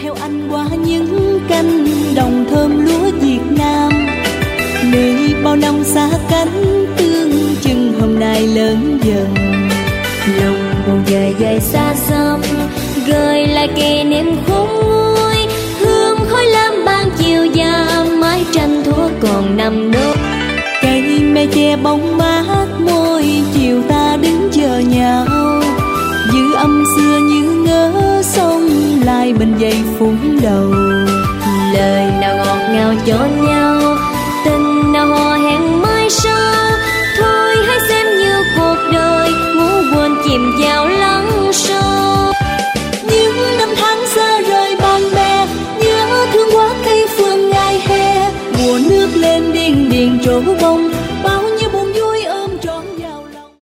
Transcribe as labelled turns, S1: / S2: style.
S1: theo anh qua những cánh đồng thơm lúa Việt Nam, nơi bao năm xa cánh tương chừng hôm nay lớn dần.
S2: Lòng buồn dài dài xa xăm gợi lại kỷ niệm khôn nguôi, hương khói lam ban chiều già mái tranh thuở còn nằm đó.
S1: Cây me che bóng mát môi chiều ta đứng chờ nhau, giữ âm xưa như ngỡ sông lại bên dây phút đầu.
S2: Lời nào ngọt ngào cho nhau